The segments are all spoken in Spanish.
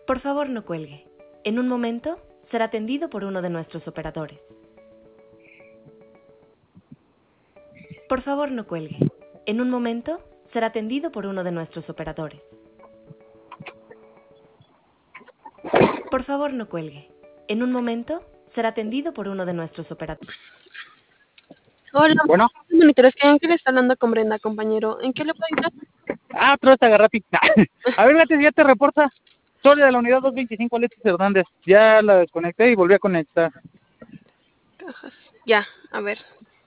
Por favor, no cuelgue. En un momento será atendido por uno de nuestros operadores. Por favor, no cuelgue. En un momento será atendido por uno de nuestros operadores. Por favor, no cuelgue. En un momento será atendido por uno de nuestros operadores. Hola, Bueno. monitores, ¿qué le está hablando con Brenda, compañero? ¿En qué le puedo ayudar? Otra vez te agarré a ti. A ver, Gatis, ya te reporta. Soy de la unidad 225, Alexis Hernández. Ya la desconecté y volví a conectar. Cajas. Ya, a ver.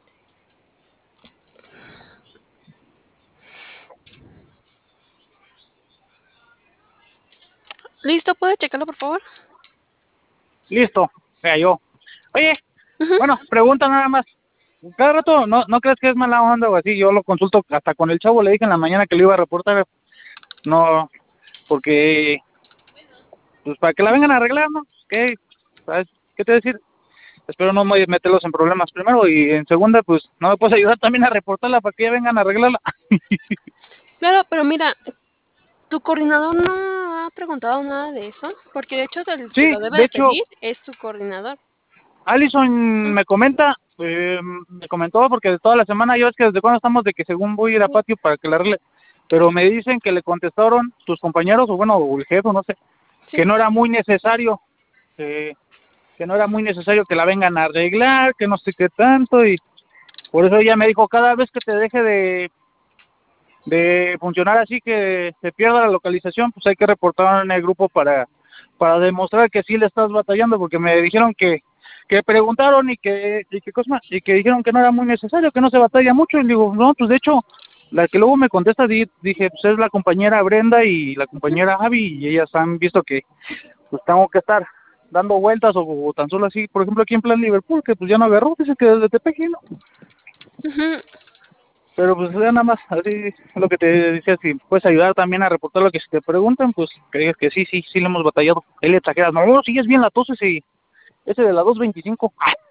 ¿Listo? ¿Puede checarlo, por favor? Listo, yo. Oye, Ujú. bueno, pregunta nada más. Cada rato, ¿no crees que es mala onda o así? Yo lo consulto hasta con el chavo, le dije en la mañana que lo iba a reportar. No, porque, pues para que la vengan a arreglar, ¿no? ¿Qué? ¿Sabes? ¿Qué te voy a decir? Espero no meterlos en problemas primero, y en segunda, pues, ¿no me puedes ayudar también a reportarla para que ya vengan a arreglarla? Claro, pero mira, tu coordinador no ha preguntado nada de eso, porque de hecho el que Sí, lo debe de de hecho, pedir es tu coordinador. Allison me comenta, me comentó, porque de toda la semana, yo es que desde cuando estamos de que según voy a ir a patio para que la arregle, pero me dicen que le contestaron tus compañeros, o bueno, o el jefe, no sé, Sí. que no era muy necesario, que no era muy necesario que la vengan a arreglar, que no sé qué tanto, y por eso ella me dijo, cada vez que te deje de funcionar así, que se pierda la localización, pues hay que reportar en el grupo para demostrar que sí le estás batallando, porque me dijeron que preguntaron y que cosa más, y que dijeron que no era muy necesario, que no se batalla mucho, y digo, no, pues de hecho, la que luego me contesta, dije, pues es la compañera Brenda y la compañera Abby, y ellas han visto que pues tengo que estar dando vueltas, o tan solo así, por ejemplo, aquí en Plan Liverpool, que pues ya no agarró, dice que desde Tepeji, ¿no? Ujú. Pero pues ya nada más, así es lo que te decía, si puedes ayudar también a reportar lo que si te preguntan, pues que digas que sí le hemos batallado. Ahí le trajeras, no, sí es bien la tos ese de la 225.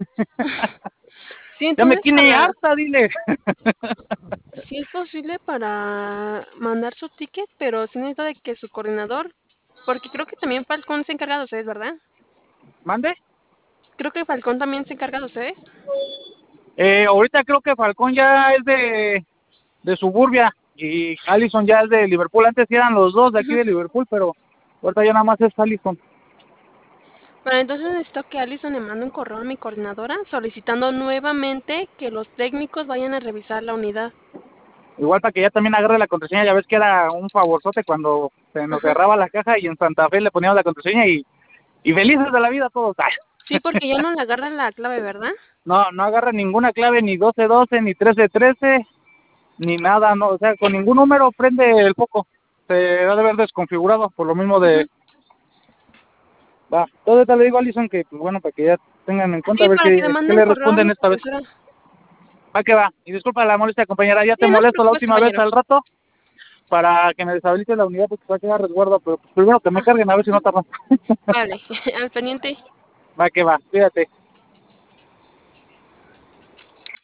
Sí, Ya me entonces tiene harta, dile. sí es posible para mandar su ticket, pero sí necesito de que su coordinador, porque creo que también Falcón se encarga de ustedes, ¿verdad? ¿Mande? Creo que Falcón también se encarga de ustedes. Ahorita creo que Falcón ya es de Suburbia y Allison ya es de Liverpool. Antes sí eran los dos de aquí Ujú. de Liverpool, pero ahorita ya nada más es Allison. Bueno, entonces necesito que Alison le mande un correo a mi coordinadora solicitando nuevamente que los técnicos vayan a revisar la unidad. Igual para que ya también agarre la contraseña, ya ves que era un favorzote cuando se nos Ajá. cerraba la caja y en Santa Fe le poníamos la contraseña y felices de la vida todos. Sí, porque ya no le agarran la clave, ¿verdad? No agarra ninguna clave, ni 1212, ni 1313, ni nada, no, o sea, con ningún número prende el foco. Se ha de haber desconfigurado, por lo mismo Ujú. de... Va, entonces te le digo a Alison que, pues bueno, para que ya tengan en cuenta, a Sí, ver para que le qué manden le correo a mi responden esta vez. profesora. Va que va, y disculpa la molestia, compañera, ya te Sí, no se molesto la preocupe, última vez compañero. al rato para que me deshabilite la unidad porque va a quedar resguardo, pero pues primero que me Ah, carguen a ver si no tardan. vale, al pendiente. Va que va, cuídate.